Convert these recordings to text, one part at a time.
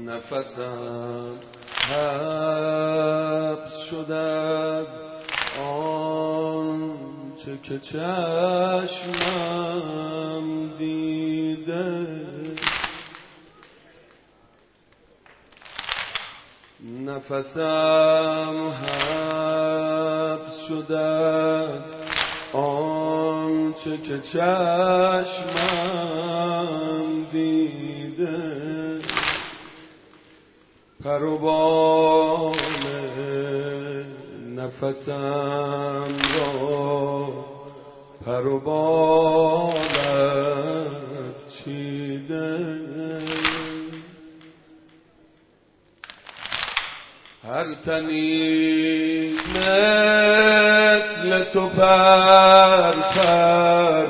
نفسم حبس شده از آنچه که چشمم دیده، نفسم حبس شده از آنچه که چشمم دیده، پر و بال نفسم را پر و بالت چیده، هر تنی مثل تو پر پر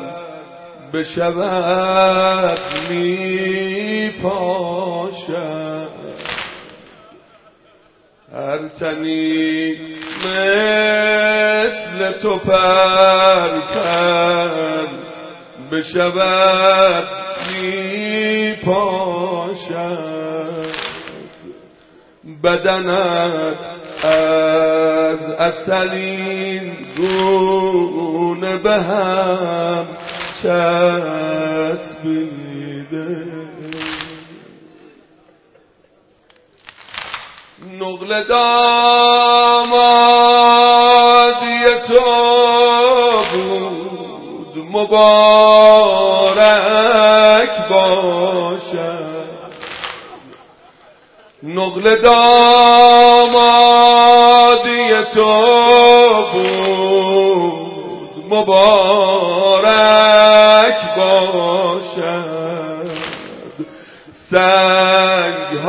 بشود می پاشد، هر تنی مثل تو پر پر بشود می پاشد، بدنت از عسلین گونه به هم چسبیده، نقل دامادی تو بود مبارک باشد، نقل دامادی تو بود مبارک باشد، سنگ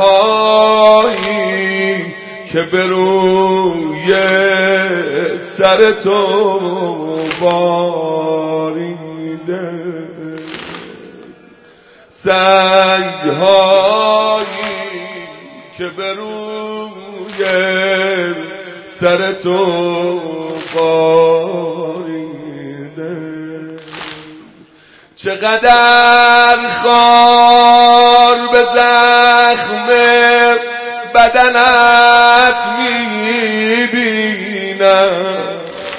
هایی که به روی سر تو باریده، سنگ هایی که به روی سر تو باریده، چقدر خار به زخم بدنت میبینم،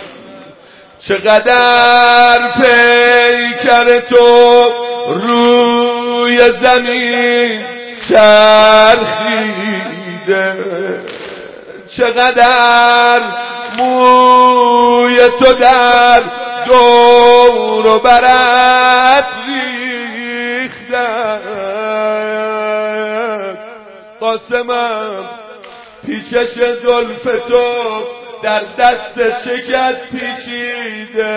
چقدر پیکر تو روی زمین چرخیده، چقدر موی تو در دور و برت ریخته، قاسمم پیچش زلف تو در دست شکست پیچیده،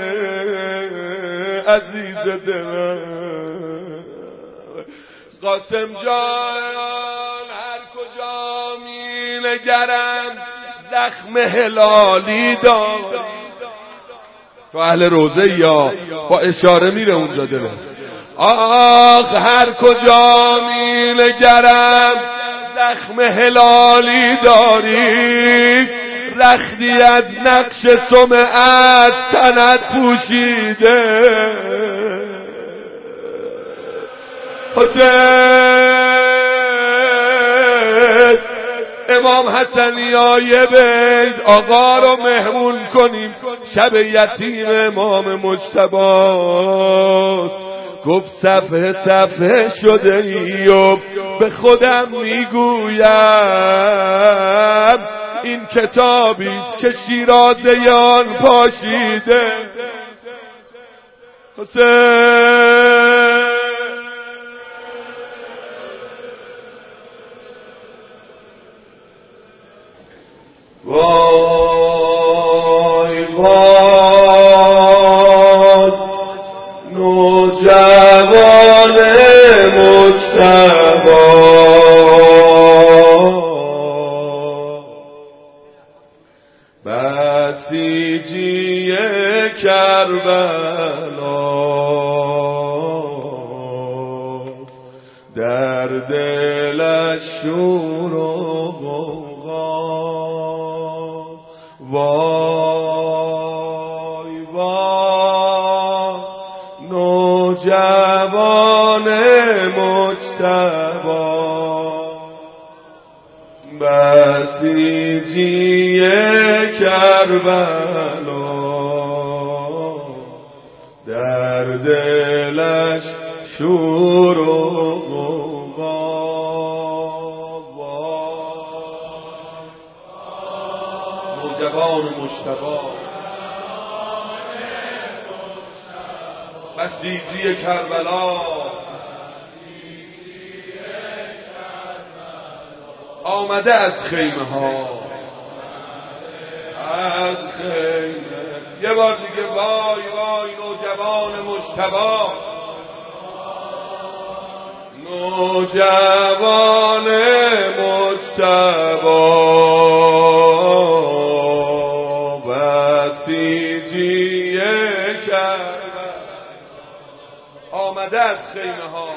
عزیز دلم قاسم جان، هر کجا می نگرم زخم هلالی داری، تو اهل روزه یا با اشاره میره اونجا دلم، آخ هر کجا می نگرم زخم هلالی داری، رختی از نقش سمعت تنت پوشیده، حسین امام حسنیای بیت آقا رو مهمون کنیم، شب یتیم امام مجتباست، گفت صفحه صفحه شده ای و به خودم میگویم این کتابیست که شیرازیان پاشیده، حسین وای وای نوجوان مجتبی، بسیجی کربلا، در دلش شور و وای وای نوجوان مجتبی، بسیجی کربلا در دلش شور و غوغا نوجوان مجتبی بسیجی کربلا آمده از خیمه ها از خیمه. یه بار دیگه وای وای نوجوان مجتبی نوجوان مجتبی بسیجی کربلا آمده از خیمه ها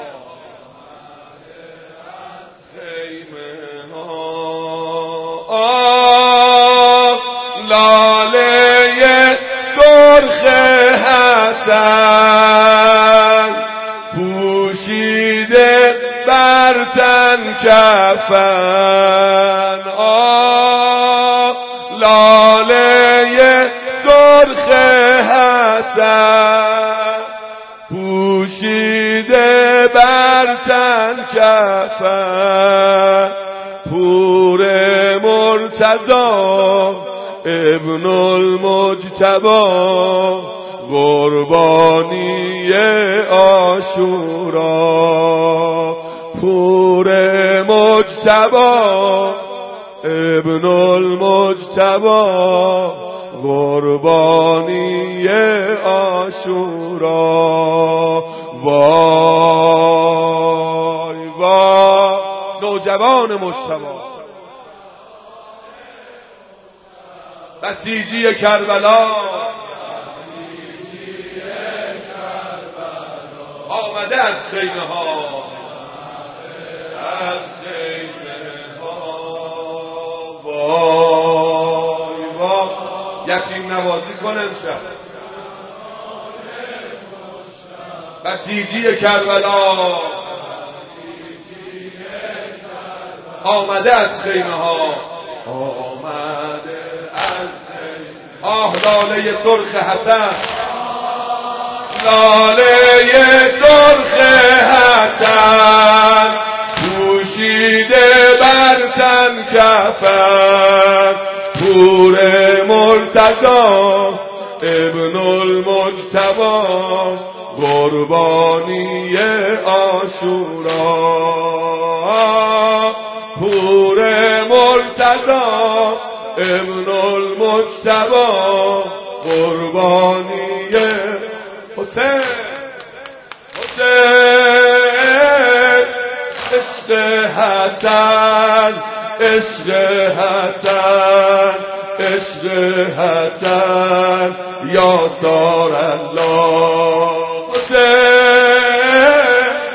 لاله سرخ حسن پوشیده بر تن کفن لاله سرخ حسن پوشیده بر تن کفن پور مرتضی ابن المجتبی قربانی عاشورا پور مجتبی ابن المجتبی قربانی عاشورا وای وای نوجوان مجتبی بسیجی کربلا آمده از خیمه ها از خیمه ها وای وای یتیم نوازی کنه امشب بسیجی کربلا آمده از خیمه ها آمده لاله سرخ حسن لاله سرخ حسن پوشیده بر تن کفن پور مرتضی ابن المجتبی قربانی عاشورا پور مرتضی ابن المجتبی قربانی حسین حسین عشق حسن عشق حسن عشق حسن یا سار الله حسین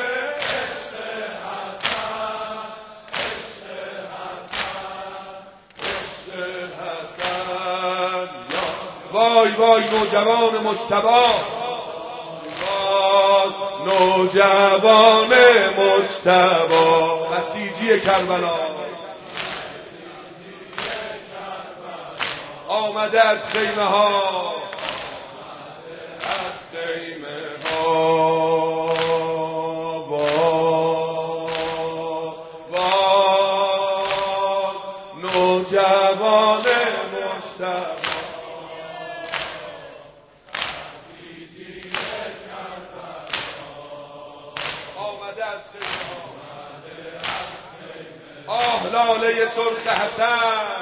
وای وای نوجوان مجتبی نوجوان مجتبی بسیجی کربلا آمده از خیمه ها از خیمه ها نوجوان مجتبی لاله سرخ حسن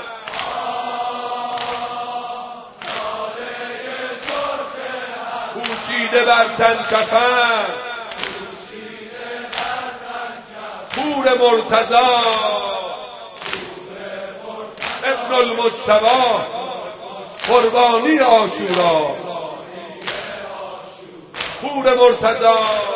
پوشیده بر تن کفن پور مرتضی ابن المجتبی قربانی عاشورا پور مرتضی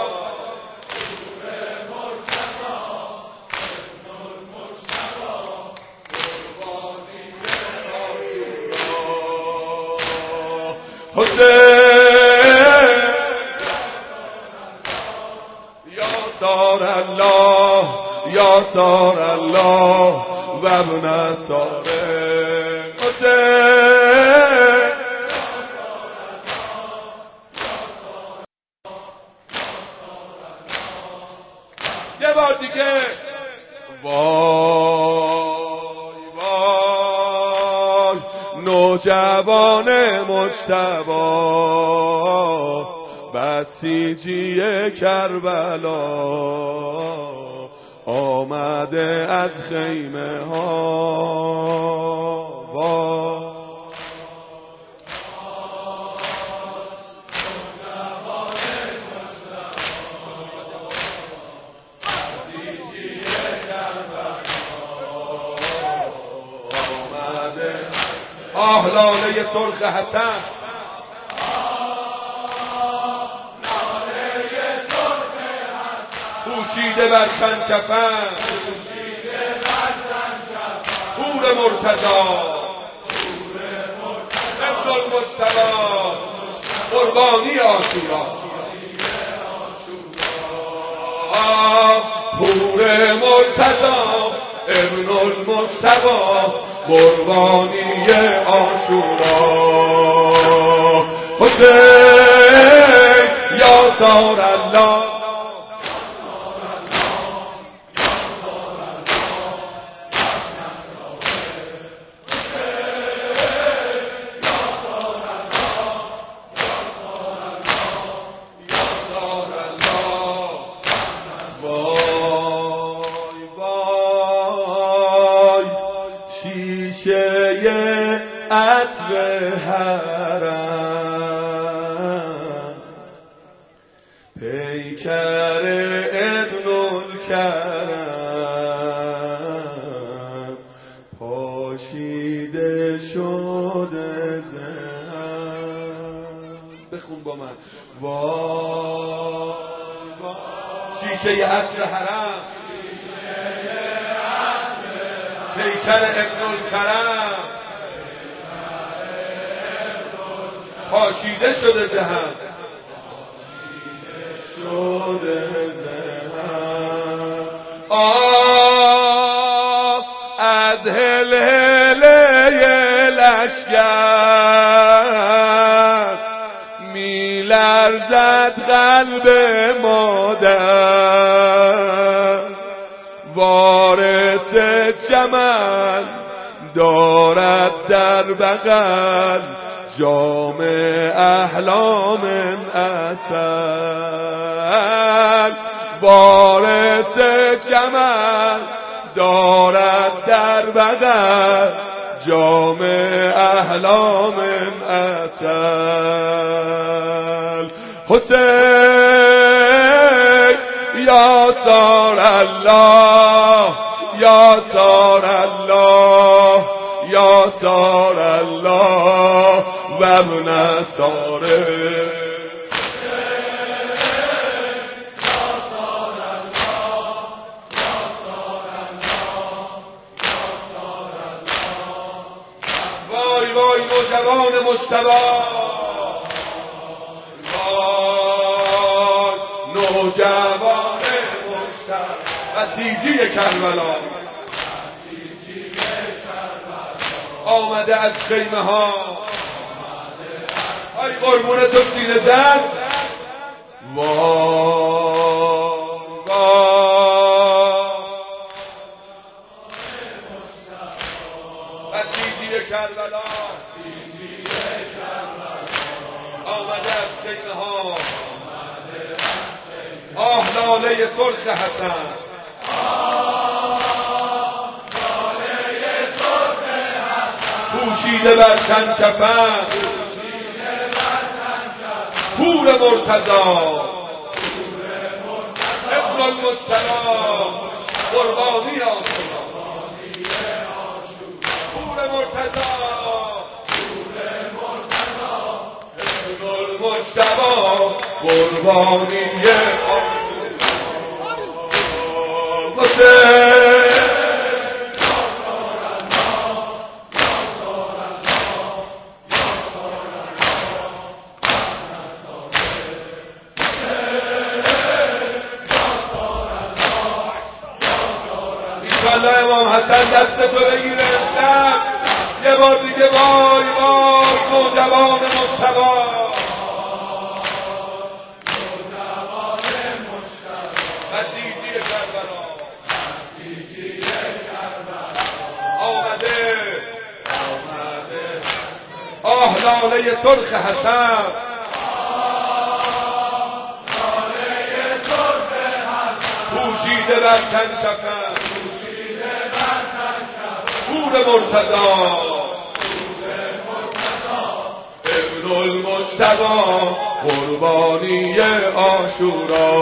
حسین یا سار الله یا یاسار الله و ابن ساره حسین یه بار دیگه وای وای نوجوان مجتبی بسیجی کربلا آمده از خیمه ها آه لاله سرخ حسن پوشیده بر کفن پور مرتضی ابن المجتبی قربانی عاشورا پور مرتضی ابن المجتبی قربانی عاشورا حسین یاسار الله پیکر ابن الکرم پاشیده شده زهم بخون با من وای شیشه عصر حرم پیکر ابن الکرم پاشیده شده زهم از هلهله لشگر می لرزد قلب مادر وارث جمل دارد در بغل جام احلام عسل وارث جمل دارد در بغل جام احلام عسل حسین یاسار الله یاسار الله یاسار الله و ابن ساره وای وای نوجوان مجتبی وای نوجوان مجتبی بسیجی کربلا آمده از خیمه ها ای قربون تو سینه زد بسیجی کربلا آمده از خیمه ها آه لاله سرخ حسن پوشیده بر کفن پور مرتضی ابن المجتبی قربانی عاشورا پور مرتضی ابن المجتبی قربانی عاشورا ماشاءالله امام حسن دست تو بگیره شب یه بار دیگه وای وای نوجوان مجتبی بسیجی کربلا آمده آه لاله سرخ حسن پوشیده بر تن کفن پور مرتضی ابن المجتبی قربانی عاشورا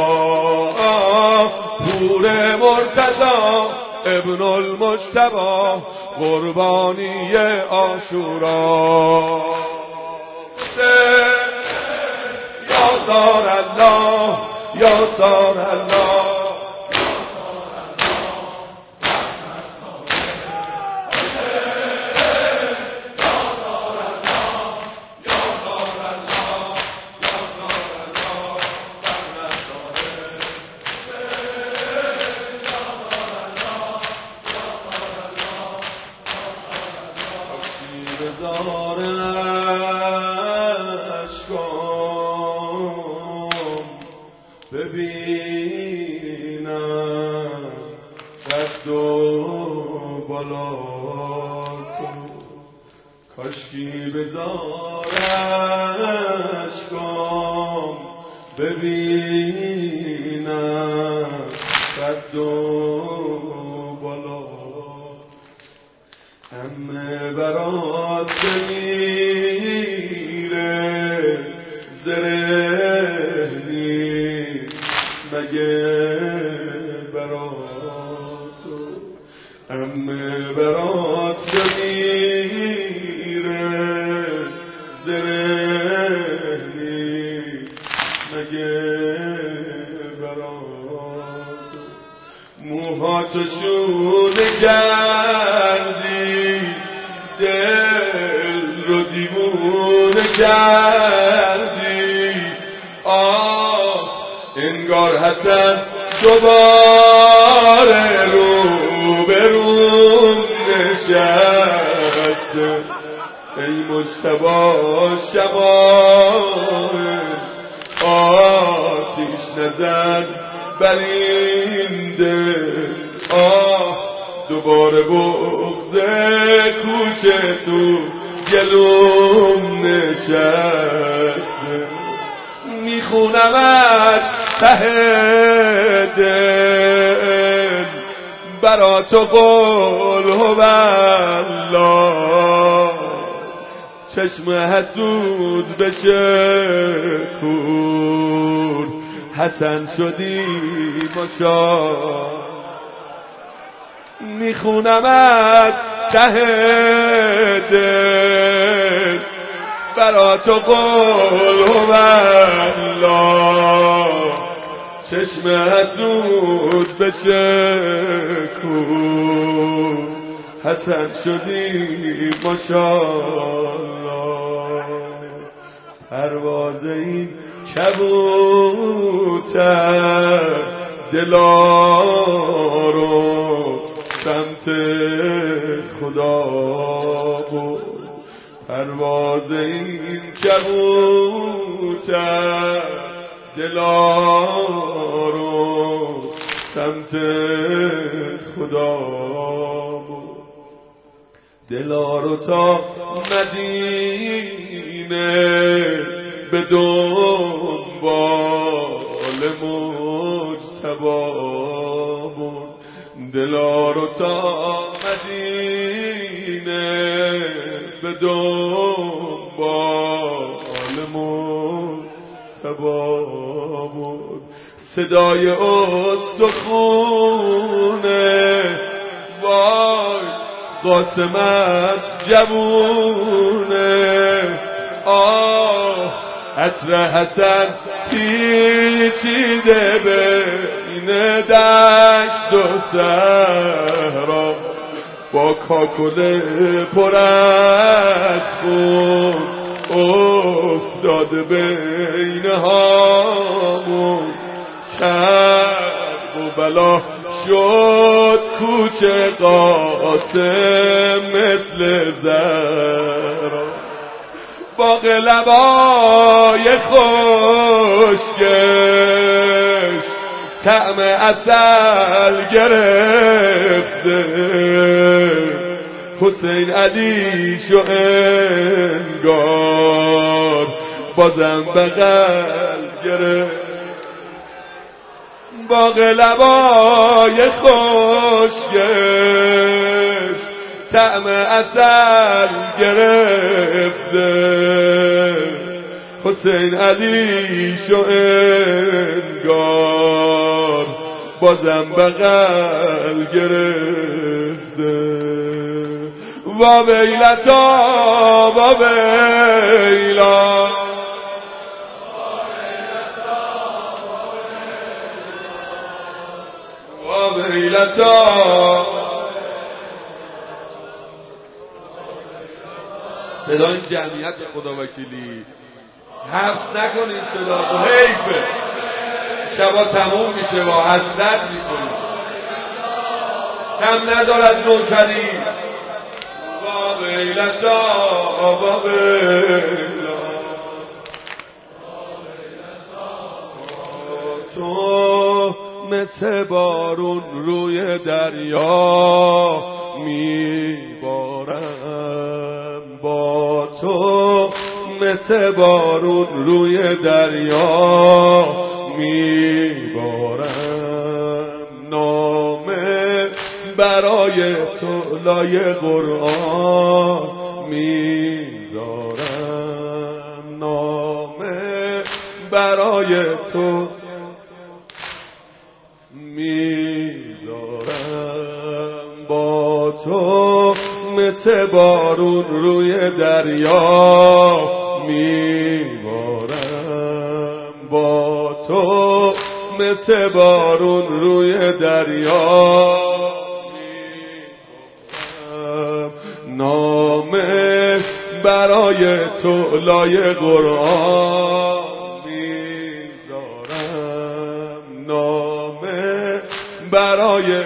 پور مرتضی ابن المجتبی قربانی عاشورا یا سار الله یا سار الله ببینم دست و بالا کن کاشکی بزارش کن ببینم دست و بالا همه برات بمیره زره نیست مگه برات همه برات بمیره زره نیست مگه برات موهاتو شونه کردی دل رو دیوونه کردی انگار حسن دوباره رو به رو نشسته ای مجتبی شمائل آتیش نزن بر این دل دوباره بغض کوچه تو گلوم نشسته میخونمت ته دل برا تو قول هوالله چشم حسود بشه کور حسن شدی ماشاءالله میخونمت ته دل برا تو قول هوالله چشم حسود بشه کور حسن شدی ماشاءالله پرواز این کبوتر دلارو سمت خدا بود پرواز این کبوتر دلارو سمت خدا بود دلارو تا مدینه به دنبال مجتبی بود دلارو تا مدینه به دنبال مجتبی بود صدای استخونه وای قاسمت جوونه عطر حسن پیچیده بین دشت و صحرا با کاکل پر از خون افتاده بین هامون کرب و بلا شد کوچه قاسم مثل زهرا، باغ لبای خشکش طعم عسل گرفته، حسین علیشو انگار بازم بغل گرفت. باغ لبای خشکش طعم عسل گرفته، حسین علیشو انگار بازم بغل گرفته. وا ویلتا وا ویلا، وا ویلتا. صدا این جمعیت خدا وکیلی حفظ نکنید، صدا تو حیفه، شبا تموم میشه با حسرت میکنید، کم ندارد نوکری. وا ویلتا وا ویلا، تو مثل بارون روی دریا میبارم، با تو مثل بارون روی دریا میبارم. نامه برای تو لای قرآن میذارم، نامه برای تو میذارم. با تو مثل بارون روی دریا میبارم، با تو مثل بارون روی دریا میبارم. نامه برای تو لای قرآن میذارم، نامه برای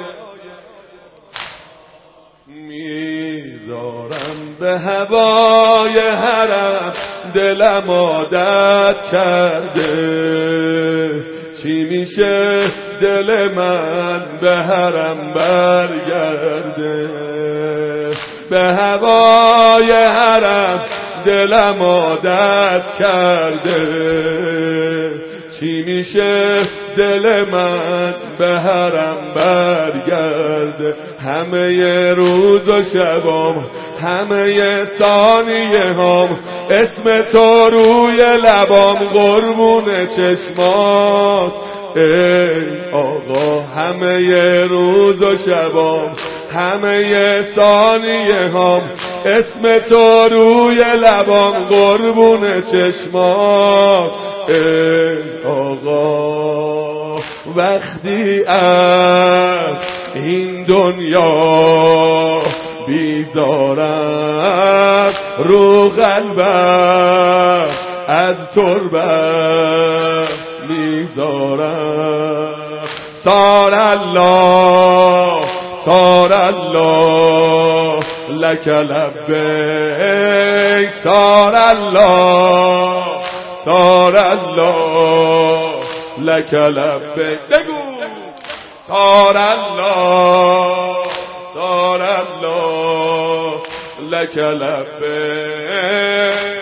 میذارم. به هوای حرم دلم عادت کرده، چی میشه دل من به حرم برگرده. به هوای حرم دلم عادت کرده، چی میشه دل من به حرم برگرده. همه روز و شبام، همه ثانیه هام، اسم تو روی لبام، قربون چشمات ای آقا. همه روز و شبام، همه ثانیه هام، اسم تو روی لبام، قربون چشمات ای آقا. وقتی از این دنیا بیزارم، رو قلبم از تربت میذارم. سار الله سار الله لک لبیک، سار الله سار الله لک لبیک. بگو سار الله سار الله لک لبیک،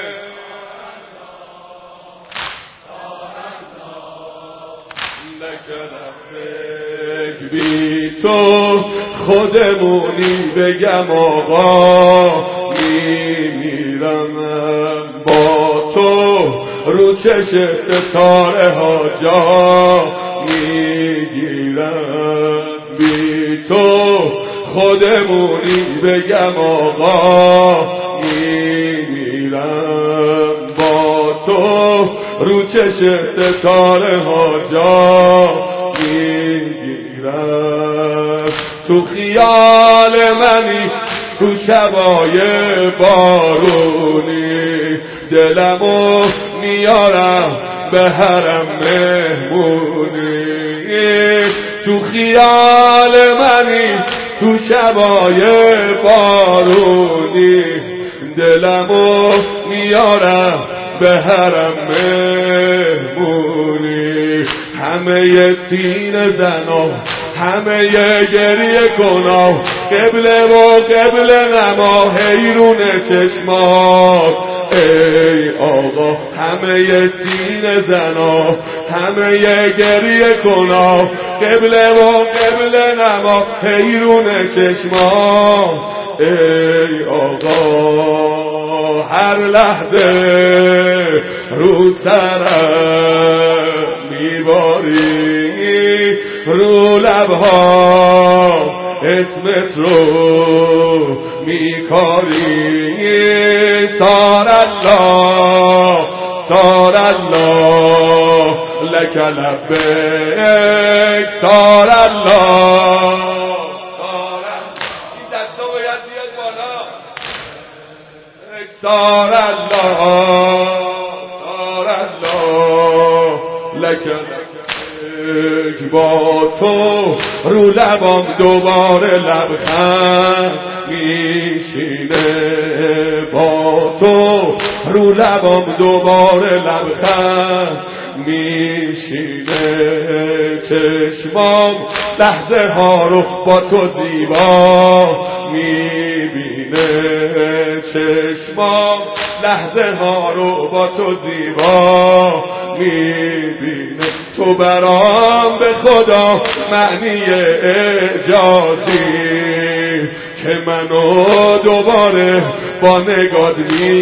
بی تو خودمونی بگم آقا میمیرم. با تو رو چش ستاره ها جا میگیرم. بی تو خودمونی بگم آقا میمیرم. با تو رو چش ستاره ها جا میگیرم. تو خیال منی تو شبای بارونی، دلمو میارم به حرم مهمونی. تو خیال منی تو شبای بارونی دلمو میارم به حرم مهمونی همه سینه زنا همه گریه کنا قبله و قبله نما حیرون چشمات ای آقا همه سینه زنا همه گریه کنا قبله و قبله نما حیرون چشمات ای آقا هر لحظه رو سرم میباری رو لبها اسمت رو میکاری سار الله لک لبیک سار الله این دستا باید بیاد بالا سار الله لک لبیک با تو رو لبام دوباره لبخند میشینه با تو رو لبام دوباره لبخند میشینه چشمام لحظه ها رو با تو زیبا میبینه چشمام لحظه ها رو با تو زیبا میبینه تو برام به خدا معنی اعجازی که منو دوباره با نگات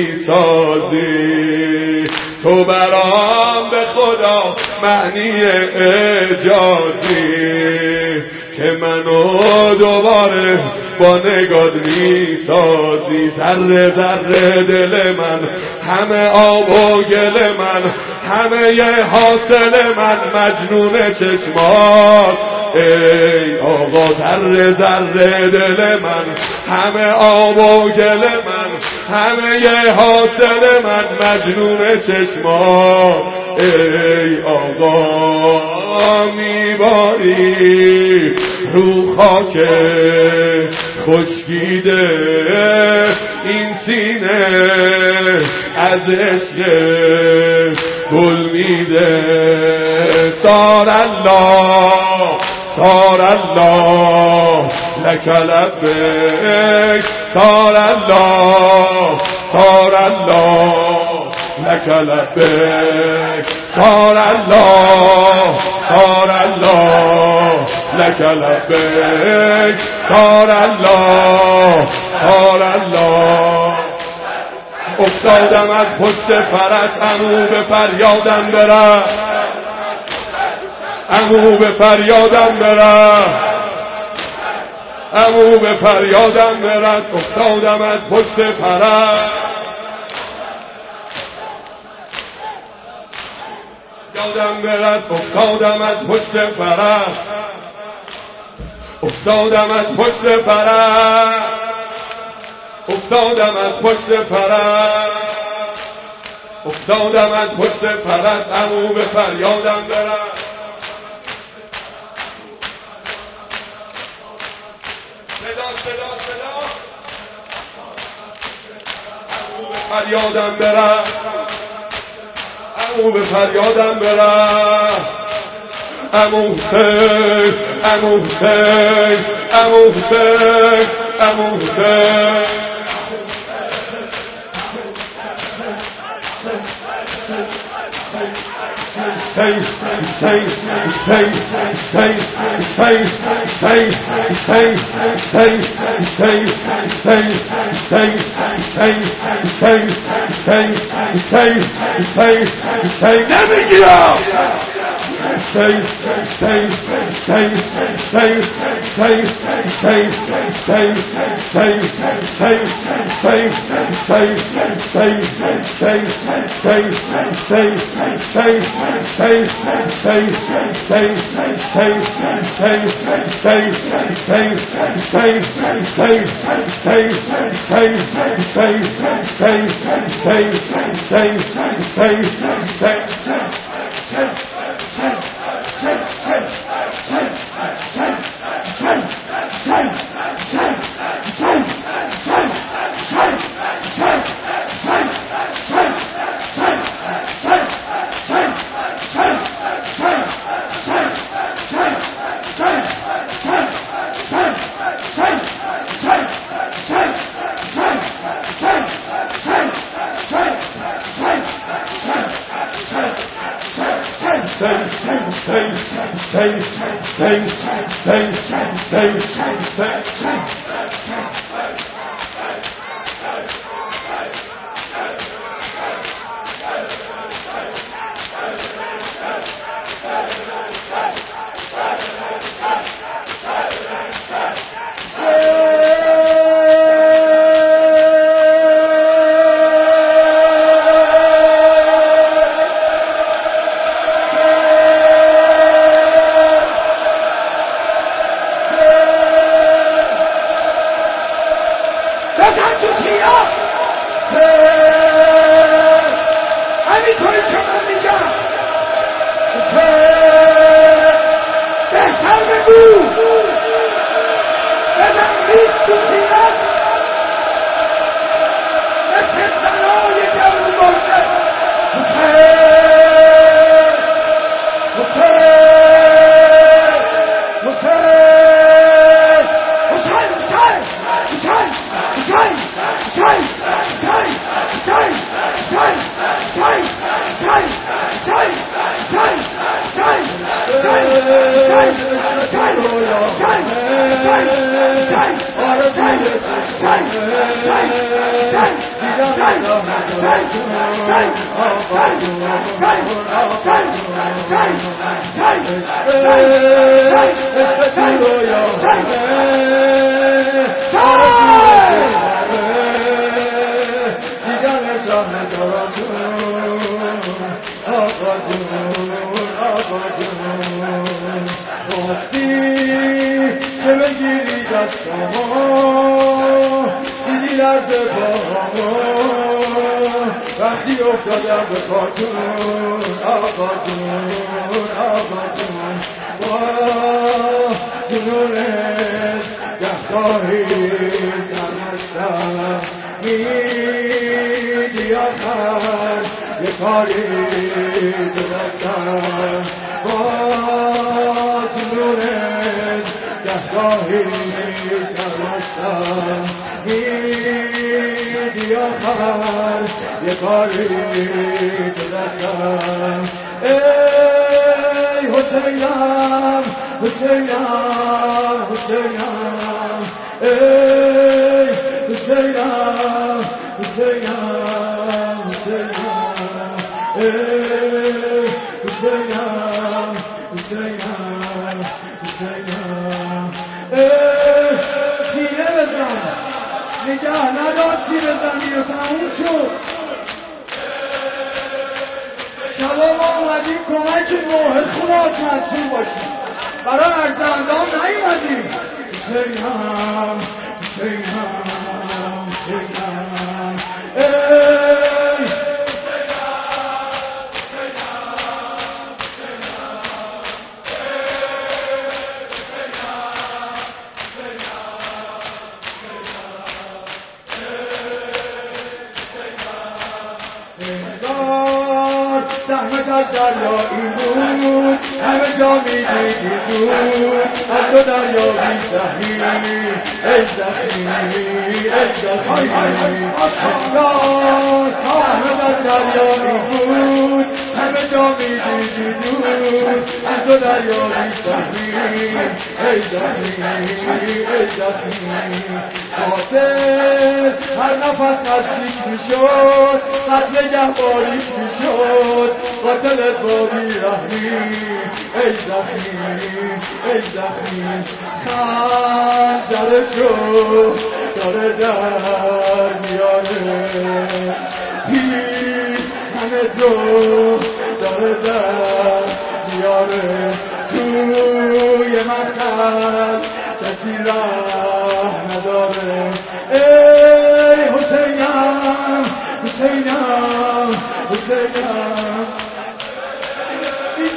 میسازی تو برام به خدا معنی اعجازی که منو دوباره با نگات میسازی ذره ذره دل من همه آب و گل من همه حاصل من مجنون چشمات ای آقا ذره ذره دل من همه آب و گل من همه حاصل من مجنون چشمات ای آقا میباری رو خاک خشکیده این سینه از عشق گل میده سار الله لک لبیک سار الله لک لبیک سار الله لک لبیک سار الله افتادم از پشت فرس عمو به فریادم برم عمو به فریادم برم عمو به فریادم برد افتادم از پشت فرس یادم برد افتادم از پشت فرس افتادم از پشت فرس افتادم از پشت فرس افتادم از پشت فرس عمو به فریادم برد صدا عمو به فریادم برد عمو به فریادم برد عمو حسین عمو حسین عمو حسین عمو حسین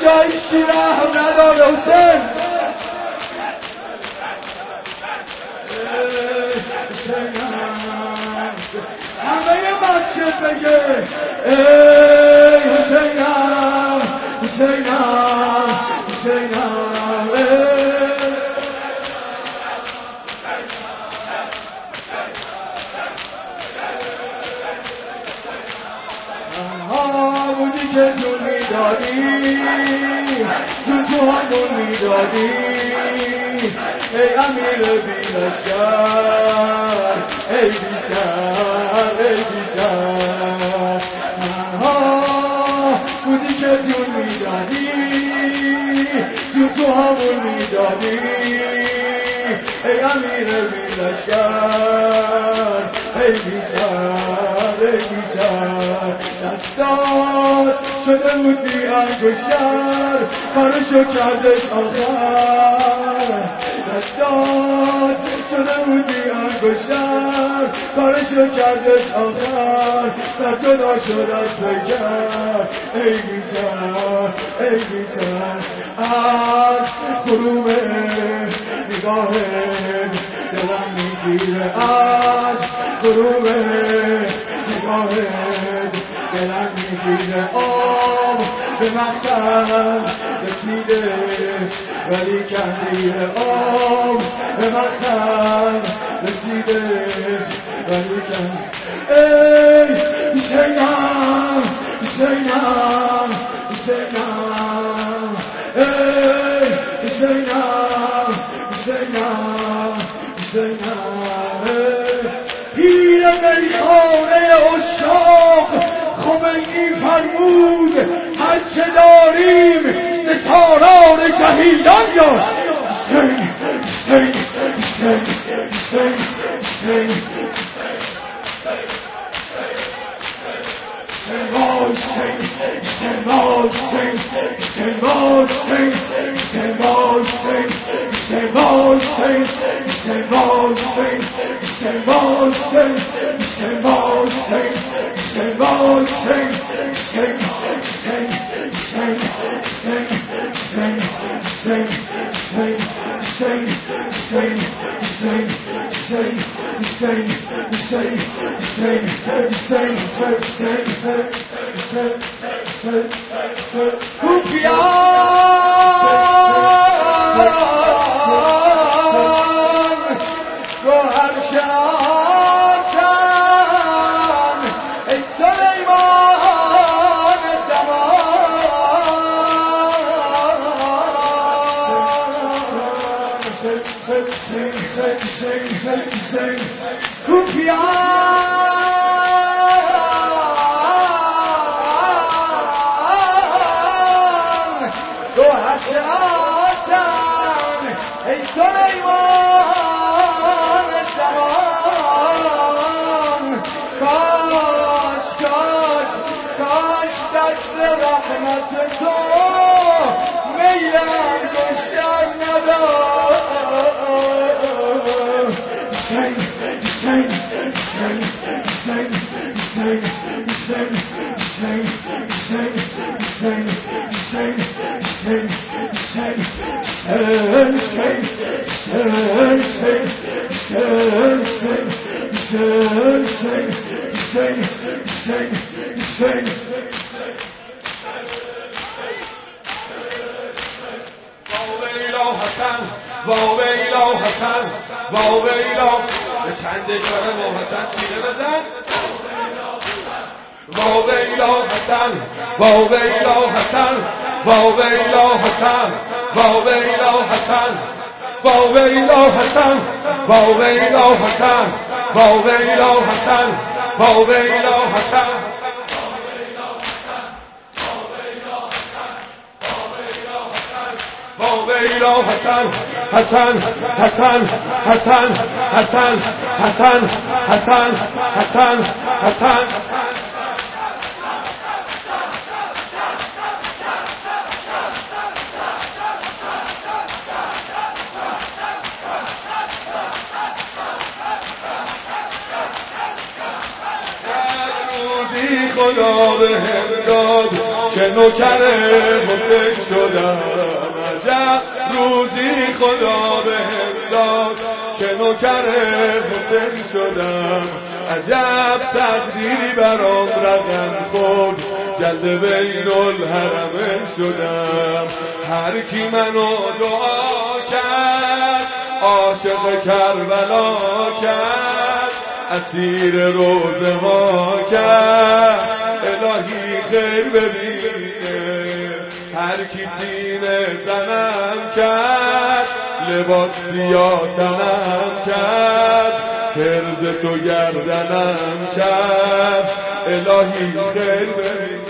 جایشی رحم نداره حسین همه مسجد بگه ای حسینم حسینم حسینم بودی که جون میدادی تو همون میدادی ای امیر بیلشگر ای بیشتر ای بیشتر بودی که جون میدادی تو همون میدادی ای امیر بیلشگر ای بیشتر ای بیشتر دستات شده بودی انگشتر کارشو کردش آخر دستات شده بودی انگشتر کارشو کردش آخر سر جدا شد از بگر ای بیشتر ای بیشتر از غروب نگاهت دلم میگیره از غروب نگاهت دلم میگیره آب به مقصد رسیده ولی کندیه آب به مقصد رسیده ولی کندیه ای حسینم حسینم حسینم ای حسینم حسینم حسینم پیر میخانه اشاق خمینی فرمود هرچه داریم ز سالار شهیدان یا حسین حسین حسین حسین حسین خدا به هم داد که نوکر حسین شدم. عجب روزی خدا بهم داد که نوکر حسین شدم. عجب تقدیری برام رقم خورد جلد بین الحرمین شدم. هر کی منو دعا کرد عاشق کربلا کرد، اسیر روزه ها کرد الهی خیر ببینه. هر کی سینه زنم کرد لباس سیاه تنم کرد، کرز تو گردنم کرد الهی خیر ببینه.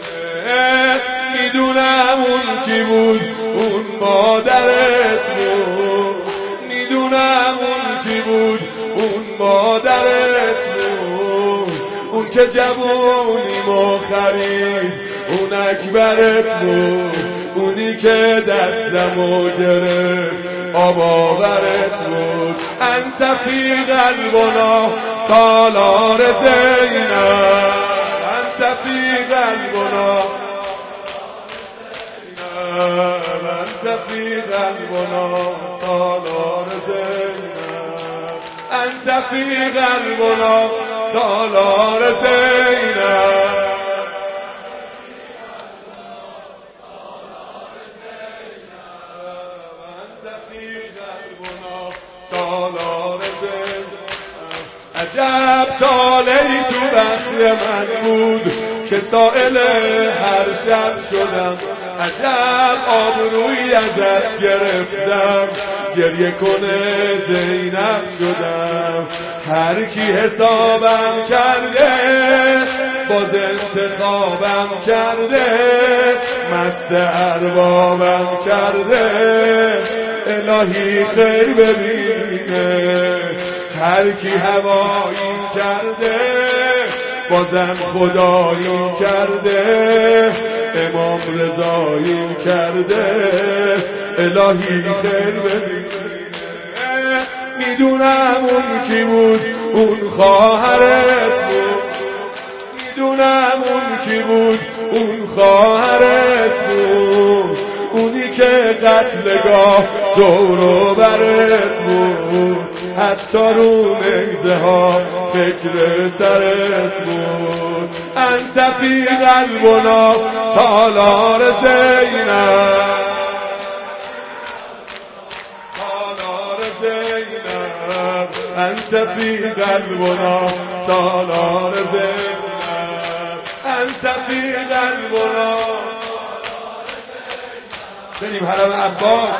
میدونم اون کی بود اون مادرت بود، میدونم اون کی بود اون مادرت بود. اون که جوونیمو خرید اون اکبرت بود، اونی که دستمو گرفت آب آورت بود. انت فی قلبنا سالار زینب، انت فی قلبنا، انت فی قلبنا سالار زینب، انت فی قلبنا سالار زینب. عجب طالعی تو بخت من بود که سائل هر شب شدم. عجب آبرویی ازت گرفتم گریه کنه زینب شدم. هر کی حسابم کرده باز انتخابم کرده، مست اربابم کرده الهی خیر ببینه. هر کی هوایی کرده بازم خدایی کرده، امام رضایی کرده الهی خیر ببینه. میدونم اون کی بود اون خواهرت بود، میدونم اون کی بود اون خواهرت بود. اونی که قتلگاه دور و برت بود، حتی رو نگزه ها فکر سرت بود. انت فی قلبنا سالار زینب، سالار زینب، انت فی قلبنا سالار زینب، انت فی قلبنا. بریم حرم عباس.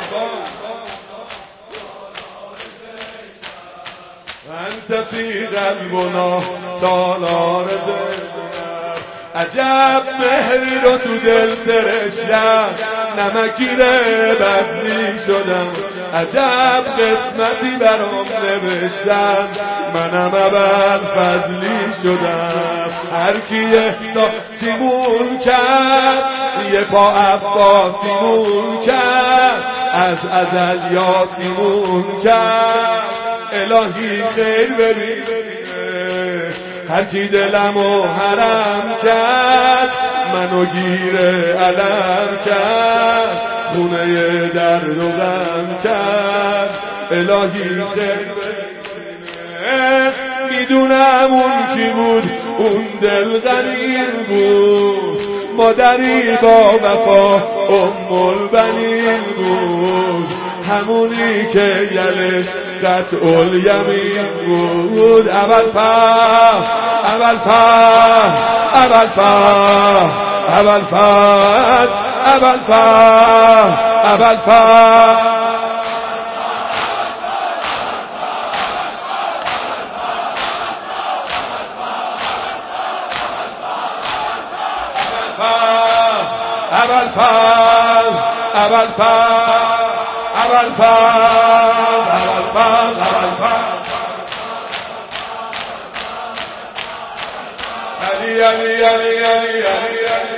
انت فی قلبنا سالار زینب. عجب مهری رو تو دل سرشتم، نمکیره بدلی شدم. عجب قسمتی برام نوشتم، منم ابر فضلی شدم. هر کی احساسیمون کرد یه پا عباسیمون کرد، از ازل یاسیمون کرد الهی خیر ببینه. هر کی دلمو حرم کرد منو گیر علم کرد، خونه درد و غم کرد الهی خیر ببینه. میدونم اون کی بود اون دل غنیر بود، مادری با وفا البنین بود. همونی که یلش قطع الیمین بود. اول فهم اول فهم اول فهم اول فهم اول فهم اول فهم. اول فهم اول فهم اول فهم اول فهم اول فهم. علی علی علی علی علی